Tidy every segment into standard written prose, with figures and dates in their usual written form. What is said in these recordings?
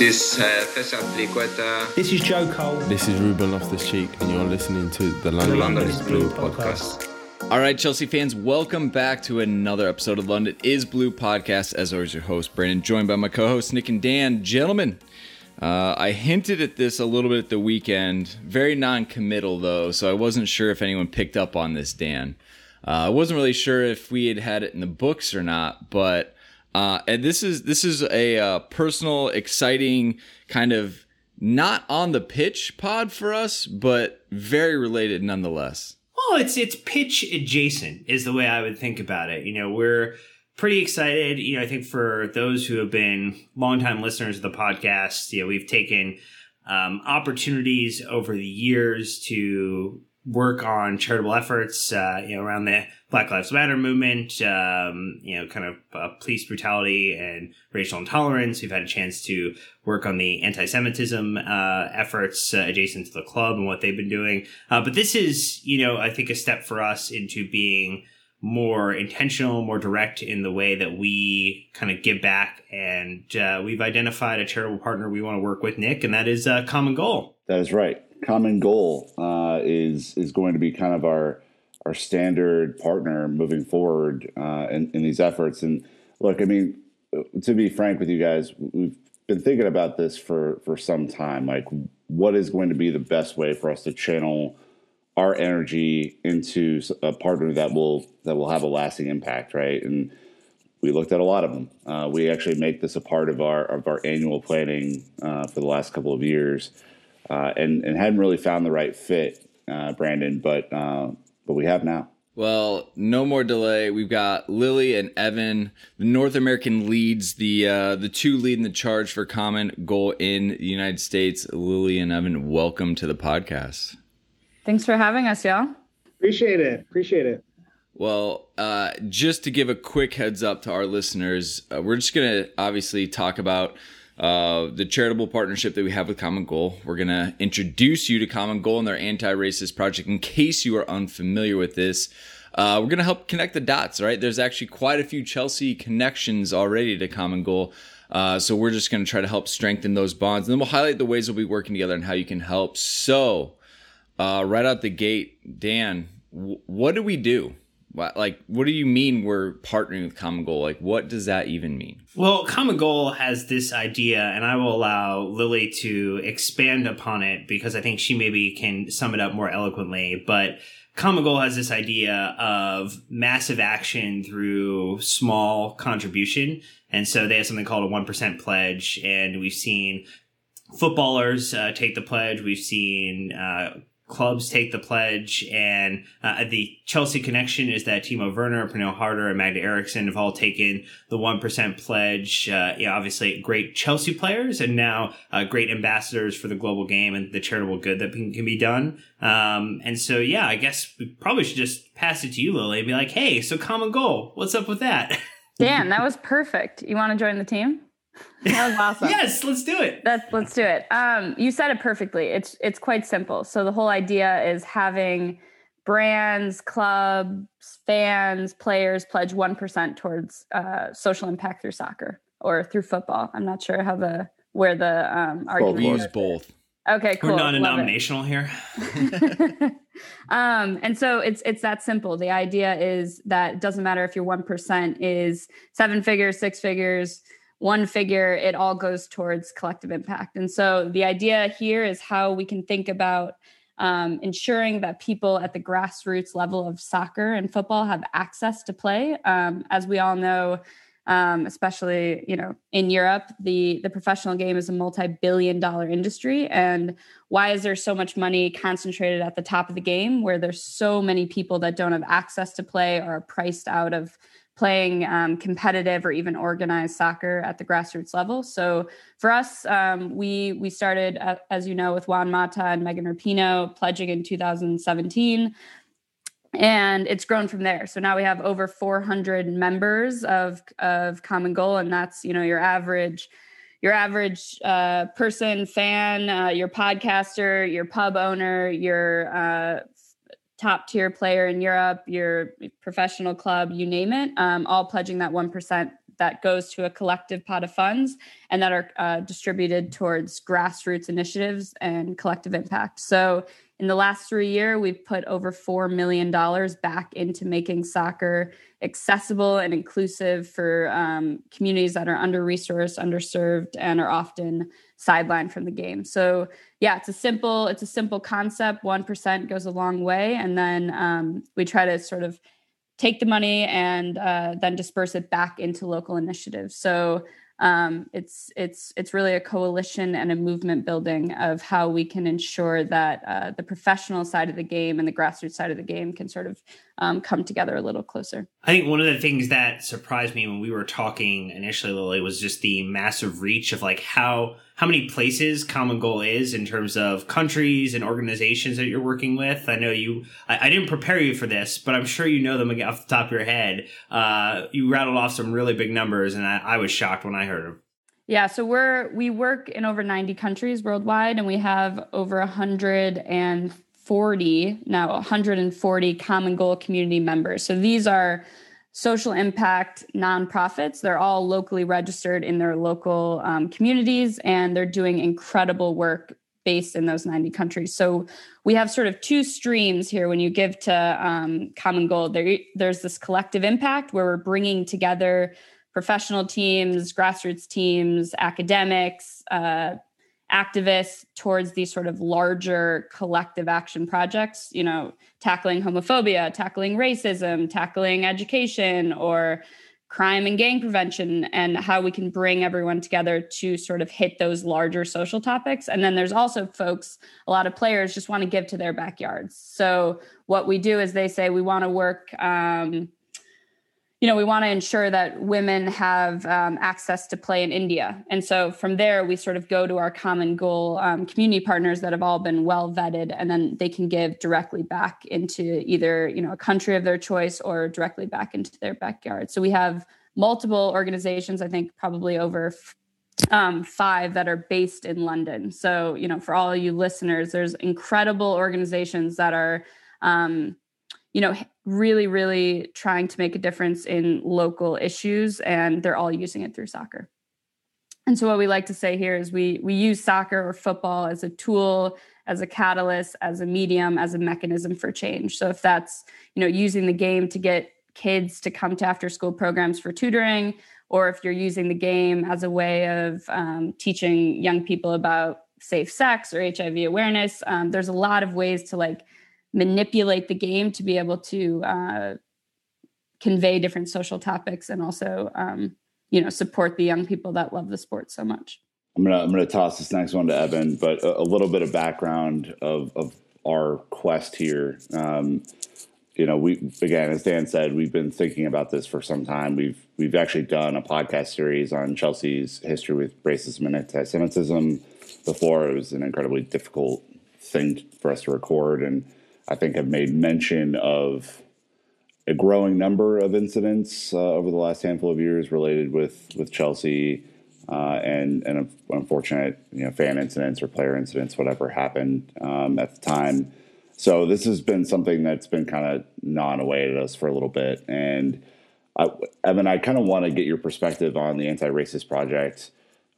This is This is Joe Cole. This is Ruben Loftus-Cheek, and you're listening to the London is Blue podcast. All right, Chelsea fans, welcome back to another episode of London is Blue podcast. As always, your host, Brandon, joined by my co-hosts, Nick and Dan. Gentlemen, I hinted at this a little bit at the weekend. Very non-committal, though, so I wasn't sure if anyone picked up on this, Dan. I wasn't really sure if we had it in the books or not, but and this is a personal, exciting kind of not on the pitch pod for us, but very related nonetheless. Well, it's pitch adjacent is the way I would think about it. You know, we're pretty excited. You know, I think for those who have been longtime listeners of the podcast, you know, we've taken opportunities over the years to work on charitable efforts, around the Black Lives Matter movement, kind of police brutality and racial intolerance. We've had a chance to work on the anti-Semitism efforts adjacent to the club and what they've been doing. But this is, I think a step for us into being more intentional, more direct in the way that we kind of give back. And we've identified a charitable partner we want to work with, Nick, and that is Common Goal. That is right. Common Goal is going to be kind of our standard partner moving forward in these efforts. And look, I mean, to be frank with you guys, we've been thinking about this for some time. Like, what is going to be the best way for us to channel our energy into a partner that will have a lasting impact, right? And we looked at a lot of them. We actually make this a part of our annual planning for the last couple of years. And hadn't really found the right fit, Brandon, but we have now. Well, no more delay. We've got Lily and Evan, the North American leads, the two leading the charge for Common Goal in the United States. Lily and Evan, welcome to the podcast. Thanks for having us, y'all. Appreciate it. Well, just to give a quick heads up to our listeners, we're just going to obviously talk about the charitable partnership that we have with Common Goal. We're going to introduce you to Common Goal and their anti-racist project in case you are unfamiliar with this. We're going to help connect the dots, right? There's actually quite a few Chelsea connections already to Common Goal. So we're just going to try to help strengthen those bonds. And then we'll highlight the ways we'll be working together and how you can help. So right out the gate, Dan, what do we do? What do you mean we're partnering with Common Goal? Like, what does that even mean? Well, Common Goal has this idea, and I will allow Lily to expand upon it because I think she maybe can sum it up more eloquently. But Common Goal has this idea of massive action through small contribution. And so they have something called a 1% pledge, and we've seen footballers take the pledge. We've seen clubs take the pledge, and the Chelsea connection is that Timo Werner, Pernille Harder, and Magda Eriksson have all taken the 1% pledge. Obviously great Chelsea players, and now great ambassadors for the global game and the charitable good that can be done. And so, I guess we probably should just pass it to you, Lily, and be like, hey, so Common Goal, what's up with that? Dan, that was perfect. You want to join the team? That was awesome. Yes, let's do it. Let's do it. You said it perfectly. It's quite simple. So the whole idea is having brands, clubs, fans, players pledge 1% towards social impact through soccer or through football. I'm not sure where the argument we use both. Okay, cool. We're non-denominational here. And so it's that simple. The idea is that it doesn't matter if your 1% is 7 figures, 6 figures, 1 figure, it all goes towards collective impact. And so the idea here is how we can think about ensuring that people at the grassroots level of soccer and football have access to play. As we all know, especially, in Europe, the professional game is a multi-billion-dollar industry. And why is there so much money concentrated at the top of the game where there's so many people that don't have access to play or are priced out of playing competitive or even organized soccer at the grassroots level? So for us, we started, as you know, with Juan Mata and Megan Rapinoe pledging in 2017. And it's grown from there. So now we have over 400 members of Common Goal, and that's, your average person, fan, your podcaster, your pub owner, your top tier player in Europe, your professional club, you name it, all pledging that 1% that goes to a collective pot of funds and that are distributed towards grassroots initiatives and collective impact. So in the last 3 years, we've put over $4 million back into making soccer accessible and inclusive for communities that are under-resourced, underserved, and are often sidelined from the game. So yeah, it's a simple concept. 1% goes a long way. And then we try to sort of take the money and then disperse it back into local initiatives. So it's really a coalition and a movement building of how we can ensure that the professional side of the game and the grassroots side of the game can sort of come together a little closer. I think one of the things that surprised me when we were talking initially, Lily, was just the massive reach of like how many places Common Goal is in terms of countries and organizations that you're working with. I know I didn't prepare you for this, but I'm sure you know them off the top of your head. You rattled off some really big numbers, and I was shocked when I heard them. Yeah, so we work in over 90 countries worldwide, and we have over 140 Common Goal community members. So these are social impact nonprofits. They're all locally registered in their local communities, and they're doing incredible work based in those 90 countries. So we have sort of two streams here when you give to Common Goal. There's this collective impact where we're bringing together professional teams, grassroots teams, academics, activists towards these sort of larger collective action projects, tackling homophobia, tackling racism, tackling education, or crime and gang prevention, and how we can bring everyone together to sort of hit those larger social topics. And then there's also a lot of players just want to give to their backyards. So what we do is they say, we want to work, we want to ensure that women have access to play in India. And so from there, we sort of go to our Common Goal community partners that have all been well vetted, and then they can give directly back into either, a country of their choice or directly back into their backyard. So we have multiple organizations, I think probably over 5 that are based in London. So, for all you listeners, there's incredible organizations that are, really, really trying to make a difference in local issues, and they're all using it through soccer. And so what we like to say here is we use soccer or football as a tool, as a catalyst, as a medium, as a mechanism for change. So if that's, using the game to get kids to come to after school programs for tutoring, or if you're using the game as a way of teaching young people about safe sex or HIV awareness, there's a lot of ways to manipulate the game to be able to convey different social topics and also, support the young people that love the sport so much. I'm gonna toss this next one to Evan, but a little bit of background of our quest here. Again, as Dan said, we've been thinking about this for some time. We've actually done a podcast series on Chelsea's history with racism and anti-Semitism before. It was an incredibly difficult thing for us to record, and I think I've made mention of a growing number of incidents over the last handful of years related with Chelsea and unfortunate fan incidents or player incidents, whatever happened at the time. So this has been something that's been kind of gnawing away at us for a little bit. And Evan, I kind of want to get your perspective on the Anti-Racist Project.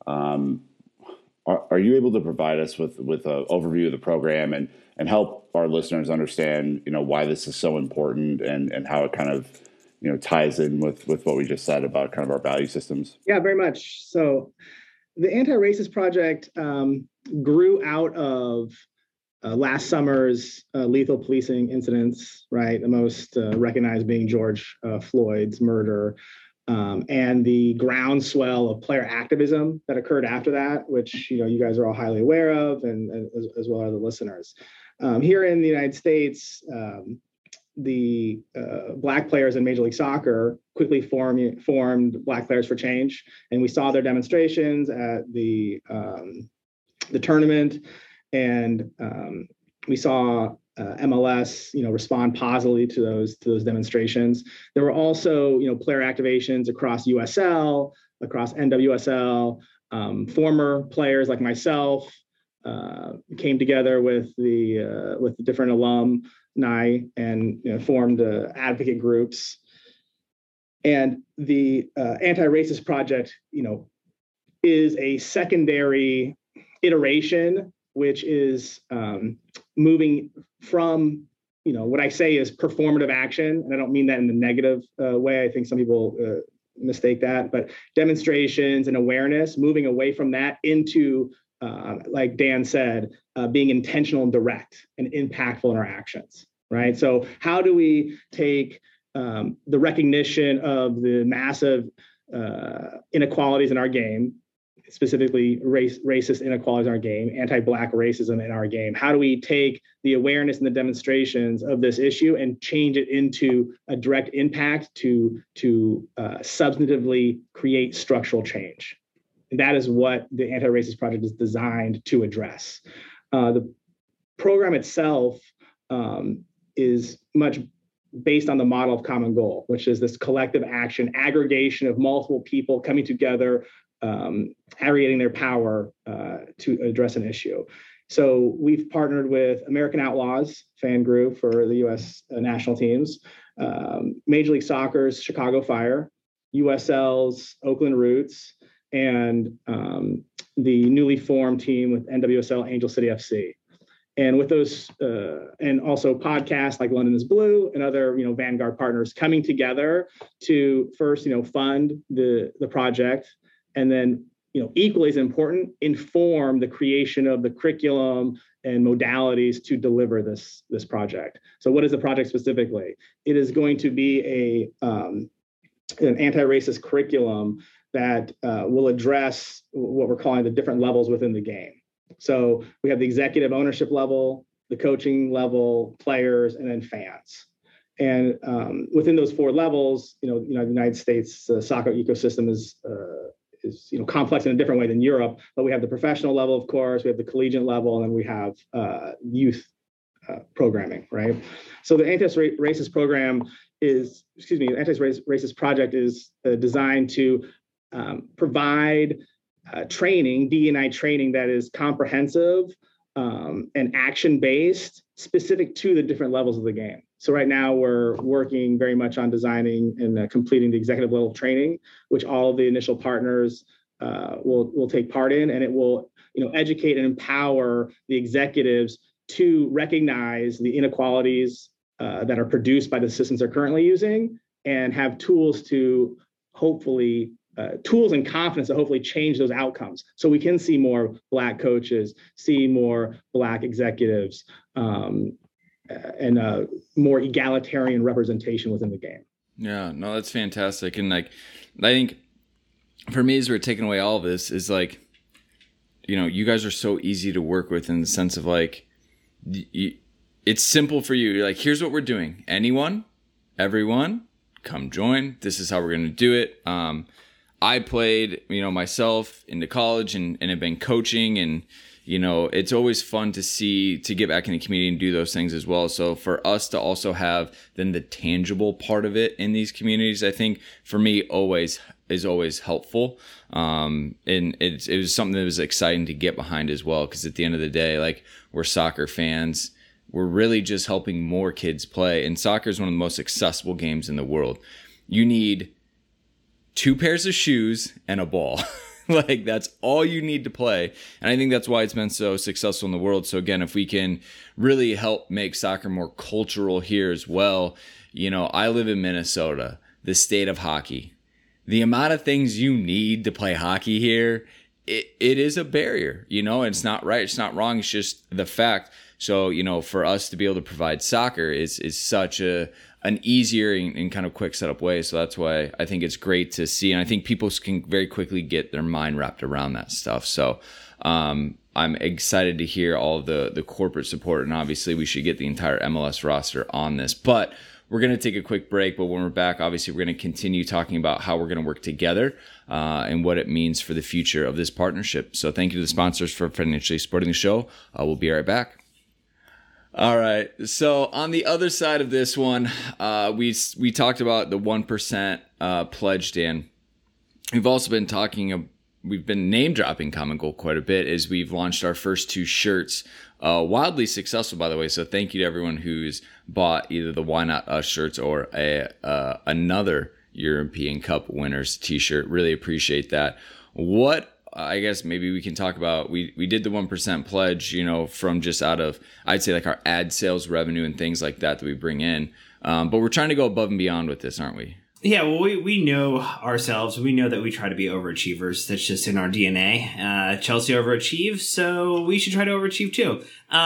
Are you able to provide us with an overview of the program and help our listeners understand, why this is so important and how it kind of, ties in with what we just said about kind of our value systems? Yeah, very much. So the Anti-Racist Project grew out of last summer's lethal policing incidents, right? The most recognized being George Floyd's murder. And the groundswell of player activism that occurred after that, which you guys are all highly aware of, and as well as the listeners. Here in the United States, the Black players in Major League Soccer quickly formed Black Players for Change, and we saw their demonstrations at the tournament, and we saw MLS, respond positively to those demonstrations. There were also, player activations across USL, across NWSL. Former players like myself came together with the different alumni and formed advocate groups. And the Anti-Racist Project, is a secondary iteration, which is moving from, what I say is performative action. And I don't mean that in the negative way. I think some people mistake that, but demonstrations and awareness, moving away from that into, like Dan said, being intentional and direct and impactful in our actions, right? So how do we take the recognition of the massive inequalities in our game, specifically racist inequalities in our game, anti-Black racism in our game? How do we take the awareness and the demonstrations of this issue and change it into a direct impact to substantively create structural change? And that is what the Anti-Racist Project is designed to address. The program itself is much based on the model of Common Goal, which is this collective action, aggregation of multiple people coming together, aggregating their power to address an issue. So we've partnered with American Outlaws, FanGroup for the U.S. national teams, Major League Soccer's Chicago Fire, USL's Oakland Roots, and the newly formed team with NWSL Angel City FC. And with those, and also podcasts like London is Blue and other, Vanguard partners coming together to first, fund the project, and then, equally as important, inform the creation of the curriculum and modalities to deliver this project. So what is the project specifically? It is going to be an anti-racist curriculum that will address what we're calling the different levels within the game. So we have the executive ownership level, the coaching level, players, and then fans. And within those four levels, the United States soccer ecosystem is complex in a different way than Europe. But we have the professional level, of course, we have the collegiate level, and then we have youth programming, right? So the anti-racist program is, anti-racist project is designed to provide training, DE&I training that is comprehensive and action-based, specific to the different levels of the game. So right now we're working very much on designing and completing the executive level training, which all of the initial partners will take part in, and it will educate and empower the executives to recognize the inequalities that are produced by the systems they're currently using, and have tools to hopefully tools and confidence to hopefully change those outcomes. So we can see more Black coaches, see more Black executives, and more egalitarian representation within the game. Yeah, no, that's fantastic. And I think for me, as we're taking away all of this, is you guys are so easy to work with in the sense of it's simple for you. You're here's what we're doing. Anyone, everyone, come join. This is how we're going to do it. I played, myself into college and have been coaching, and, it's always fun to get back in the community and do those things as well. So for us to also have then the tangible part of it in these communities, I think for me is always helpful. And it was something that was exciting to get behind as well. Cause at the end of the day, we're soccer fans. We're really just helping more kids play. And soccer is one of the most accessible games in the world. You need 2 pairs of shoes and a ball. That's all you need to play. And I think that's why it's been so successful in the world. So again, if we can really help make soccer more cultural here as well, I live in Minnesota, the state of hockey. The amount of things you need to play hockey here, it is a barrier, and it's not right. It's not wrong. It's just the fact. So, for us to be able to provide soccer is such an easier and kind of quick setup way. So that's why I think it's great to see. And I think people can very quickly get their mind wrapped around that stuff. So I'm excited to hear all of the corporate support. And obviously we should get the entire MLS roster on this. But we're going to take a quick break. But when we're back, obviously we're going to continue talking about how we're going to work together and what it means for the future of this partnership. So thank you to the sponsors for financially supporting the show. We'll be right back. All right. So on the other side of this one, we talked about the 1% pledge, Dan. We've also been we've been name dropping Common Goal quite a bit as we've launched our first 2 shirts. Wildly successful, by the way. So thank you to everyone who's bought either the Why Not Us shirts or another European Cup winners t-shirt. Really appreciate that. What, I guess maybe we can talk about, we did the 1% pledge, from just out of, I'd say like our ad sales revenue and things like that we bring in. But we're trying to go above and beyond with this, aren't we? Yeah, well, we know ourselves. We know that we try to be overachievers. That's just in our DNA. Chelsea overachieves, so we should try to overachieve too.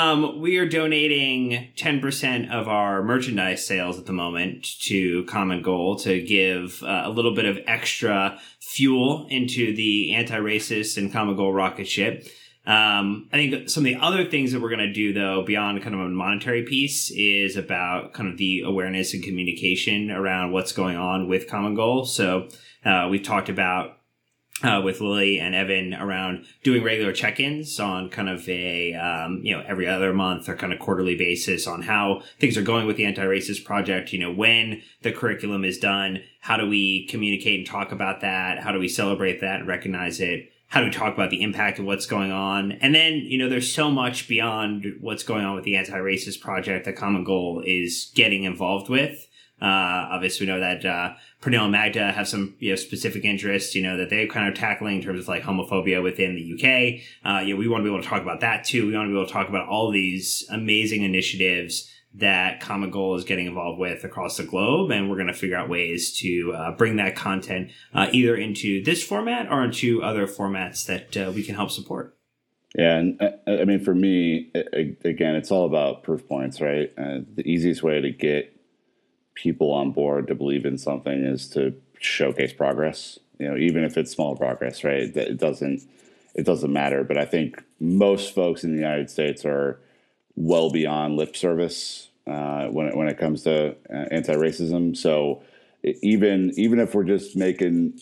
We are donating 10% of our merchandise sales at the moment to Common Goal to give a little bit of extra fuel into the anti-racist and Common Goal rocket ship. I think some of the other things that we're going to do, though, beyond kind of a monetary piece, is about kind of the awareness and communication around what's going on with Common Goal. So we've talked about with Lily and Evan around doing regular check-ins on kind of a every other month or kind of quarterly basis on how things are going with the Anti-Racist Project. When the curriculum is done, how do we communicate and talk about that? How do we celebrate that and recognize it? How do we talk about the impact of what's going on? And then, there's so much beyond what's going on with the Anti-Racist Project that Common Goal is getting involved with. Obviously, we know that Pernille and Magda have some specific interests, that they're kind of tackling in terms of like homophobia within the UK. We want to be able to talk about that too. We want to be able to talk about all these amazing initiatives that Common Goal is getting involved with across the globe, and we're going to figure out ways to bring that content either into this format or into other formats that we can help support. Yeah, and I mean, for me, again, it's all about proof points, right? The easiest way to get people on board to believe in something is to showcase progress. Even if it's small progress, right? It doesn't matter. But I think most folks in the United States are well beyond lip service when it comes to anti-racism. So even if we're just making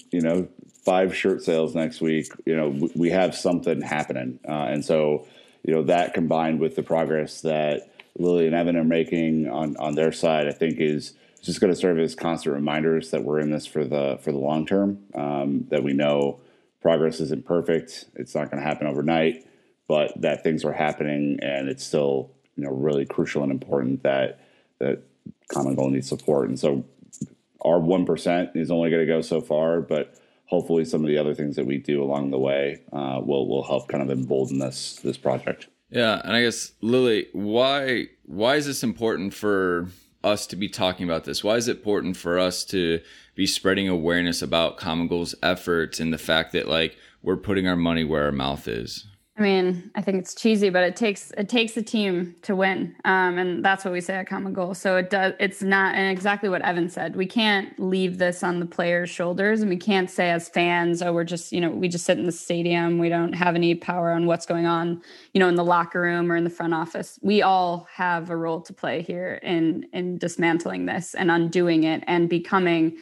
5 shirt sales next week, we have something happening, and so that combined with the progress that Lily and Evan are making on their side, I think is just going to serve as constant reminders that we're in this for the long term. That we know progress isn't perfect; it's not going to happen overnight, but that things are happening, and it's still really crucial and important that Common Goal needs support. And so our 1% is only going to go so far, but hopefully some of the other things that we do along the way will help kind of embolden this project. Yeah, and I guess, Lily, why is this important for us to be talking about this? Why is it important for us to be spreading awareness about Common Goal's efforts and the fact that we're putting our money where our mouth is? I mean, I think it's cheesy, but it takes a team to win. And that's what we say at Common Goal. So it's not, and exactly what Evan said, we can't leave this on the players' shoulders, and we can't say as fans, we're just, we just sit in the stadium. We don't have any power on what's going on, in the locker room or in the front office. We all have a role to play here in dismantling this and undoing it and becoming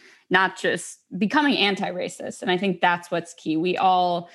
anti-racist. And I think that's what's key. We all,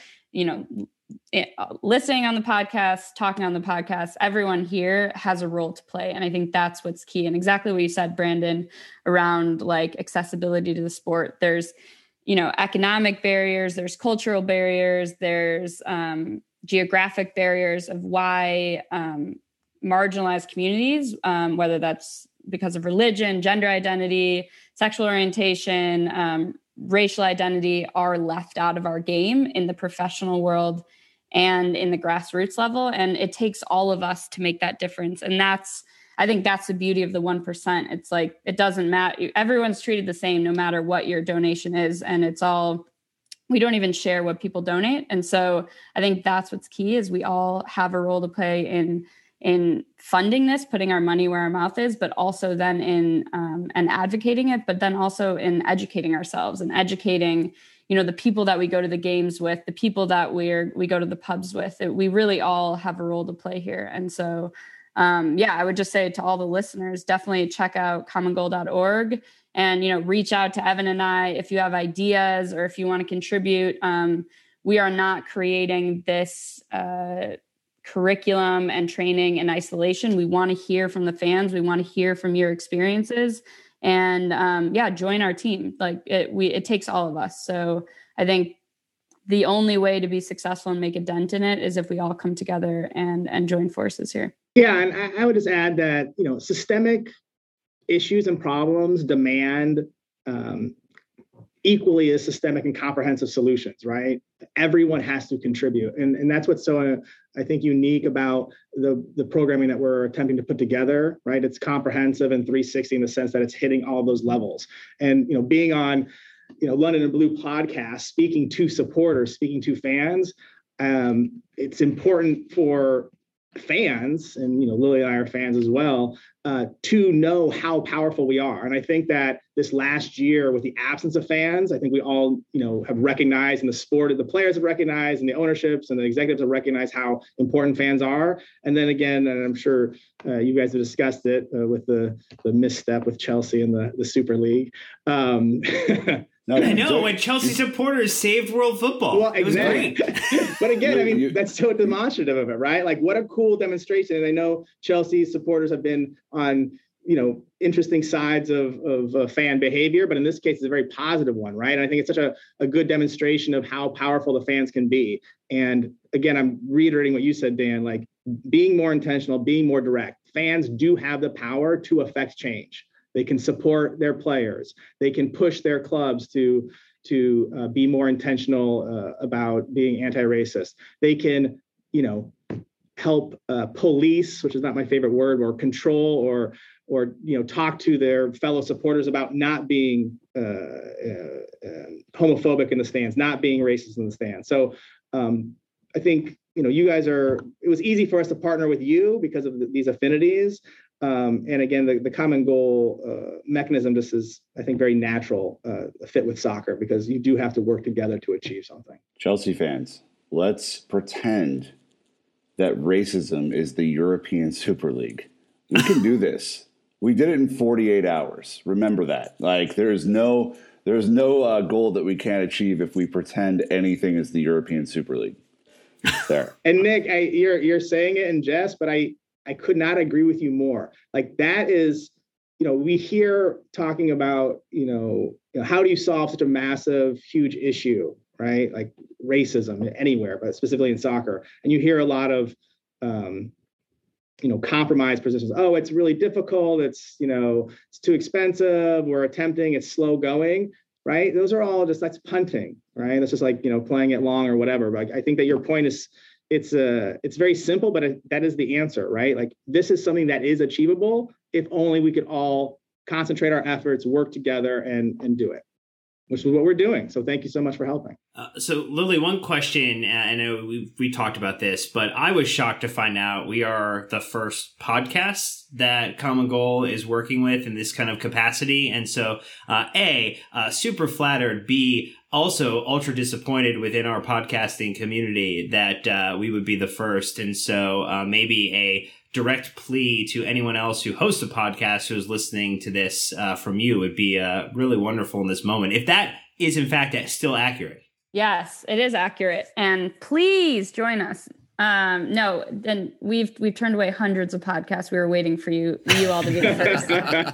listening on the podcast, talking on the podcast, everyone here has a role to play. And I think that's what's key. And exactly what you said, Brandon, around accessibility to the sport. There's, economic barriers, there's cultural barriers, there's geographic barriers of why marginalized communities, whether that's because of religion, gender identity, sexual orientation, racial identity, are left out of our game in the professional world and in the grassroots level. And it takes all of us to make that difference. And I think that's the beauty of the 1%. It's it doesn't matter. Everyone's treated the same, no matter what your donation is. And we don't even share what people donate. And so I think that's what's key, is we all have a role to play in funding this, putting our money where our mouth is, but also then in and advocating it, but then also in educating ourselves and educating, the people that we go to the games with, the people that we go to the pubs with. We really all have a role to play here. And so, I would just say to all the listeners, definitely check out commongoal.org and, reach out to Evan and I if you have ideas or if you want to contribute. We are not creating this curriculum and training in isolation. We want to hear from the fans. We want to hear from your experiences, and join our team. It takes all of us. So I think the only way to be successful and make a dent in it is if we all come together and join forces here. Yeah, and I would just add that systemic issues and problems demand equally as systemic and comprehensive solutions, right? Everyone has to contribute. And that's what's so, I think, unique about the programming that we're attempting to put together, right? It's comprehensive and 360 in the sense that it's hitting all those levels. And, being on, London and Blue podcast, speaking to supporters, speaking to fans, it's important for fans, and Lily and I are fans as well, to know how powerful we are. And I think that this last year, with the absence of fans, I think we all have recognized, and the players have recognized, and the ownerships and the executives have recognized how important fans are. And then again, and I'm sure you guys have discussed it with the misstep with Chelsea in the Super League. I know, when Chelsea supporters saved world football. Well, exactly. It was great. But again, that's so demonstrative of it, right? Like, what a cool demonstration. And I know Chelsea supporters have been on, interesting sides of fan behavior, but in this case, it's a very positive one, right? And I think it's such a good demonstration of how powerful the fans can be. And again, I'm reiterating what you said, Dan, like being more intentional, being more direct. Fans do have the power to affect change. They can support their players. They can push their clubs to be more intentional about being anti-racist. They can, help police, which is not my favorite word, or control, or talk to their fellow supporters about not being homophobic in the stands, not being racist in the stands. So I think you guys it was easy for us to partner with you because of these affinities. And again, the common goal mechanism just is, I think, very natural fit with soccer, because you do have to work together to achieve something. Chelsea fans, let's pretend that racism is the European Super League. We can do this. We did it in 48 hours. Remember that. Like, there's no goal that we can't achieve if we pretend anything is the European Super League. There. And Nick, you're saying it in jest, but I could not agree with you more. Like, that is, we hear talking about, how do you solve such a massive, huge issue, right? Like racism anywhere, but specifically in soccer. And you hear a lot of, compromise positions. Oh, it's really difficult. It's too expensive. We're attempting. It's slow going, right? Those are all that's punting, right? That's just like, playing it long or whatever. But I think that your point is, it's very simple, but that is the answer, right? Like, this is something that is achievable if only we could all concentrate our efforts, work together, and do it, which is what we're doing. So thank you so much for helping. So Lily, one question, I know we talked about this, but I was shocked to find out we are the first podcast that Common Goal is working with in this kind of capacity. And so A, super flattered, B, also ultra disappointed within our podcasting community that we would be the first. And so maybe a direct plea to anyone else who hosts a podcast who's listening to this from you would be really wonderful in this moment, if that is in fact still accurate. Yes, it is accurate. And please join us. No, and we've turned away hundreds of podcasts. We were waiting for you all to be the first.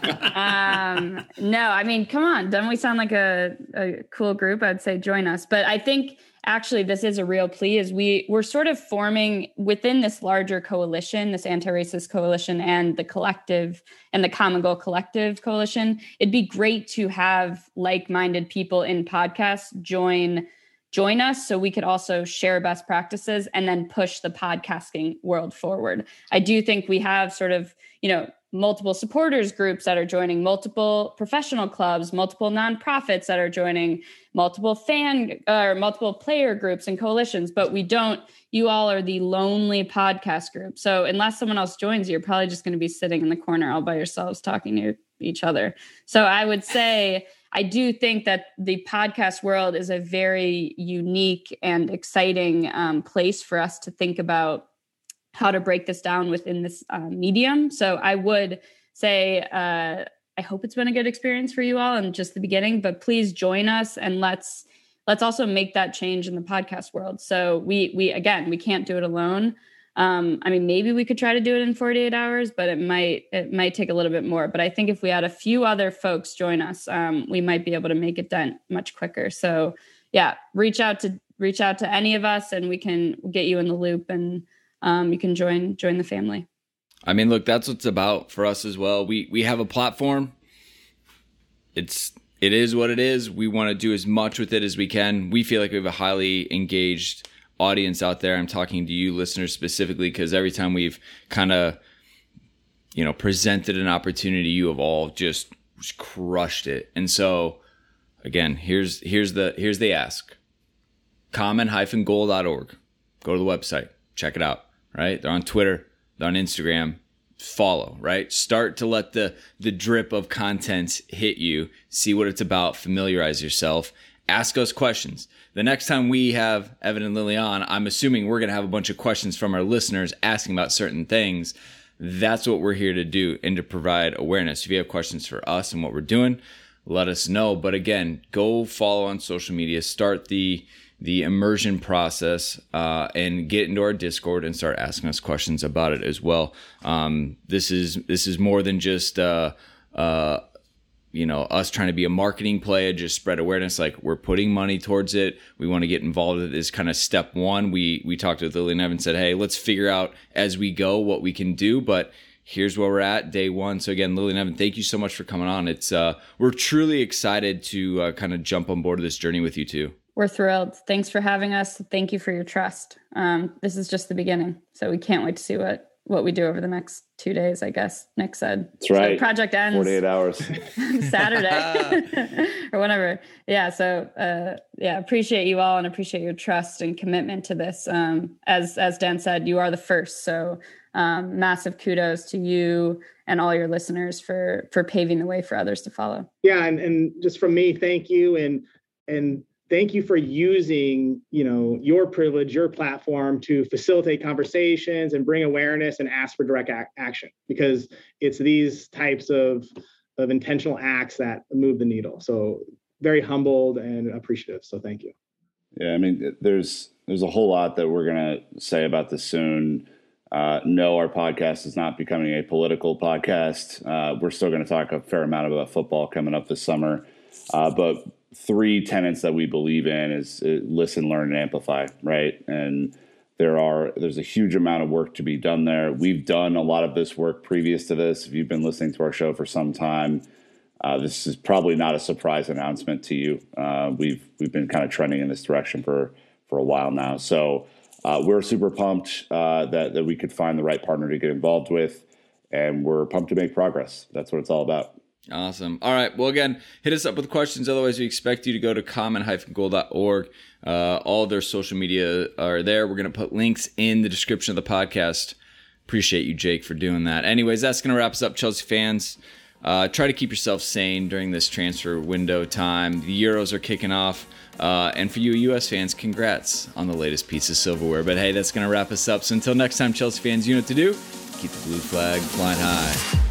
No, I mean, come on. Don't we sound like a cool group? I'd say join us. But I think actually this is a real plea, is we're sort of forming within this larger coalition, this anti-racist coalition, and the collective and the Common Goal Collective coalition. It'd be great to have like-minded people in podcasts join us so we could also share best practices and then push the podcasting world forward. I do think we have sort of, multiple supporters groups that are joining, multiple professional clubs, multiple nonprofits that are joining, multiple multiple player groups and coalitions, but you all are the lonely podcast group. So unless someone else joins you, you're probably just going to be sitting in the corner all by yourselves talking to each other. So I would say, I do think that the podcast world is a very unique and exciting place for us to think about how to break this down within this medium. So I would say, I hope it's been a good experience for you all and just the beginning, but please join us and let's also make that change in the podcast world. So we can't do it alone. I mean, maybe we could try to do it in 48 hours, but it might take a little bit more. But I think if we had a few other folks join us, we might be able to make it done much quicker. So yeah, reach out to any of us and we can get you in the loop and you can join the family. I mean, look, that's what it's about for us as well. We have a platform. It's it is what it is. We want to do as much with it as we can. We feel like we have a highly engaged audience out there. I'm talking to you listeners specifically because every time we've kind of, presented an opportunity, you have all just crushed it. And so again, here's the ask. common-goal.org. Go to the website, check it out, right? They're on Twitter, they're on Instagram. Follow, right? Start to let the drip of content hit you. See what it's about. Familiarize yourself. Ask us questions. The next time we have Evan and Lily on, I'm assuming we're going to have a bunch of questions from our listeners asking about certain things. That's what we're here to do and to provide awareness. If you have questions for us and what we're doing, let us know. But again, go follow on social media. Start the immersion process and get into our Discord and start asking us questions about it as well. This is more than just us trying to be a marketing play and just spread awareness. Like, we're putting money towards it. We want to get involved with this kind of step one. We talked with Lily and Evan, said, hey, let's figure out as we go what we can do. But here's where we're at, day one. So again, Lily and Evan, thank you so much for coming on. It's we're truly excited to kind of jump on board of this journey with you too. We're thrilled. Thanks for having us. Thank you for your trust. This is just the beginning. So we can't wait to see what we do over the next 2 days, I guess. Nick said. That's right. So project ends 48 hours. Saturday or whatever. Yeah. So appreciate you all and appreciate your trust and commitment to this. As Dan said, you are the first. So massive kudos to you and all your listeners for paving the way for others to follow. Yeah. And just from me, thank you. And thank you for using, your privilege, your platform to facilitate conversations and bring awareness and ask for direct action, because it's these types of intentional acts that move the needle. So very humbled and appreciative. So thank you. Yeah, I mean, there's a whole lot that we're going to say about this soon. No, our podcast is not becoming a political podcast. We're still going to talk a fair amount about football coming up this summer. But 3 tenets that we believe in is listen, learn, and amplify, right? And there's a huge amount of work to be done there. We've done a lot of this work previous to this. If you've been listening to our show for some time, this is probably not a surprise announcement to you. We've been kind of trending in this direction for a while now. So we're super pumped that we could find the right partner to get involved with, and we're pumped to make progress. That's what it's all about. Awesome. All right. Well, again, hit us up with questions. Otherwise, we expect you to go to common-goal.org. All their social media are there. We're going to put links in the description of the podcast. Appreciate you, Jake, for doing that. Anyways, that's going to wrap us up, Chelsea fans. Try to keep yourself sane during this transfer window time. The Euros are kicking off. And for you U.S. fans, congrats on the latest piece of silverware. But hey, that's going to wrap us up. So until next time, Chelsea fans, you know what to do. Keep the blue flag flying high.